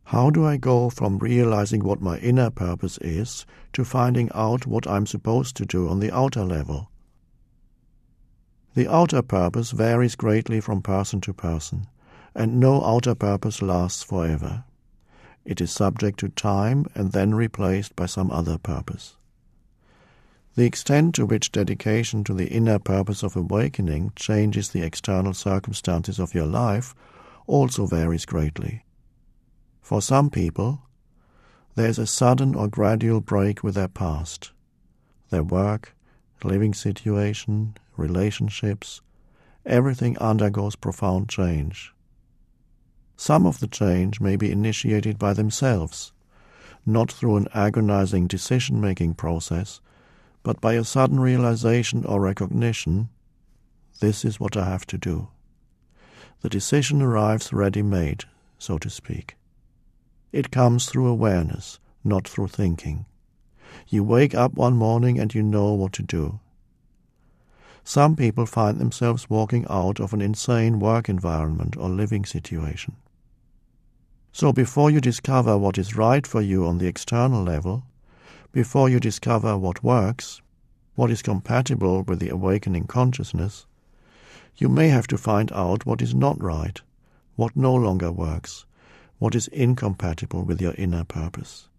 How do I go from realizing what my inner purpose is to finding out what I'm supposed to do on the outer level? The outer purpose varies greatly from person to person, and no outer purpose lasts forever. It is subject to time and then replaced by some other purpose. The extent to which dedication to the inner purpose of awakening changes the external circumstances of your life also varies greatly. For some people, there is a sudden or gradual break with their past. Their work, living situation, relationships, everything undergoes profound change. Some of the change may be initiated by themselves, not through an agonizing decision-making process, but by a sudden realization or recognition, this is what I have to do. The decision arrives ready-made, so to speak. It comes through awareness, not through thinking. You wake up one morning and you know what to do. Some people find themselves walking out of an insane work environment or living situation. So before you discover what is right for you on the external level, before you discover what works, what is compatible with the awakening consciousness, you may have to find out what is not right, what no longer works, what is incompatible with your inner purpose.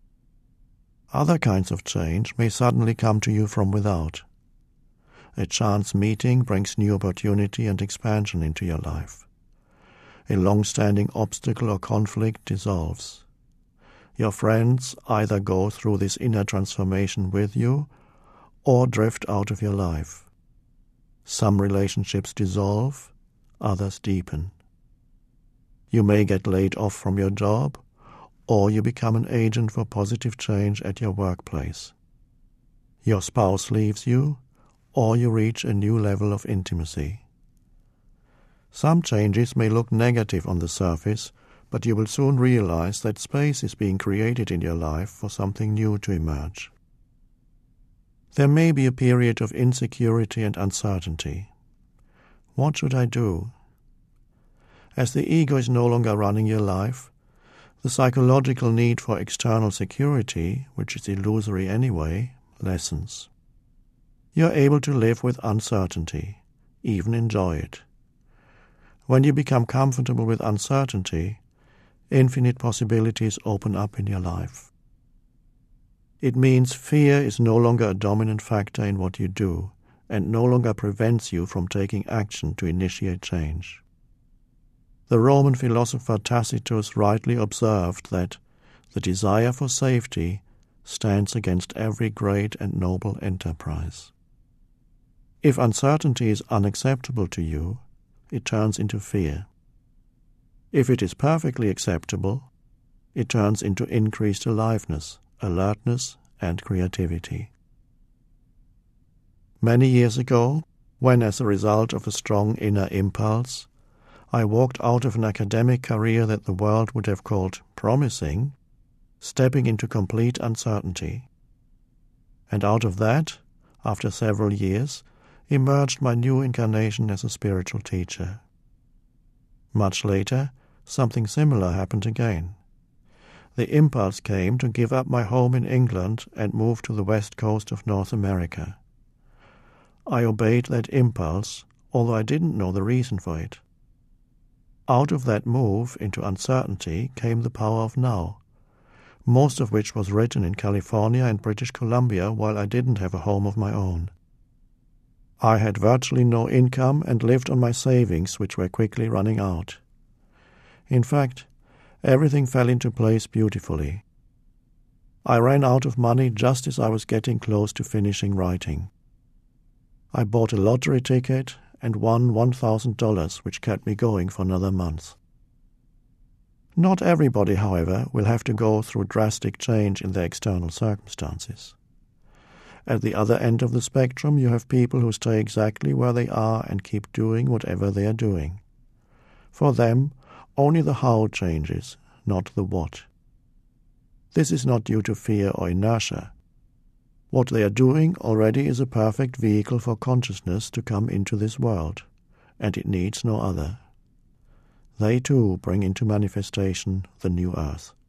Other kinds of change may suddenly come to you from without. A chance meeting brings new opportunity and expansion into your life. A long-standing obstacle or conflict dissolves. Your friends either go through this inner transformation with you or drift out of your life. Some relationships dissolve, others deepen. You may get laid off from your job, or you become an agent for positive change at your workplace. Your spouse leaves you, or you reach a new level of intimacy. Some changes may look negative on the surface, but you will soon realize that space is being created in your life for something new to emerge. There may be a period of insecurity and uncertainty. What should I do? As the ego is no longer running your life, the psychological need for external security, which is illusory anyway, lessens. You are able to live with uncertainty, even enjoy it. When you become comfortable with uncertainty, infinite possibilities open up in your life. It means fear is no longer a dominant factor in what you do, and no longer prevents you from taking action to initiate change. The Roman philosopher Tacitus rightly observed that the desire for safety stands against every great and noble enterprise. If uncertainty is unacceptable to you, it turns into fear. If it is perfectly acceptable, it turns into increased aliveness, alertness, and creativity. Many years ago, when as a result of a strong inner impulse, I walked out of an academic career that the world would have called promising, stepping into complete uncertainty. And out of that, after several years, emerged my new incarnation as a spiritual teacher. Much later, something similar happened again. The impulse came to give up my home in England and move to the west coast of North America. I obeyed that impulse, although I didn't know the reason for it. Out of that move into uncertainty came the power of now, most of which was written in California and British Columbia while I didn't have a home of my own. I had virtually no income and lived on my savings, which were quickly running out. In fact, everything fell into place beautifully. I ran out of money just as I was getting close to finishing writing. I bought a lottery ticket and won $1,000, which kept me going for another month. Not everybody, however, will have to go through drastic change in their external circumstances. At the other end of the spectrum, you have people who stay exactly where they are and keep doing whatever they are doing. For them, only the how changes, not the what. This is not due to fear or inertia. What they are doing already is a perfect vehicle for consciousness to come into this world, and it needs no other. they too bring into manifestation the new earth.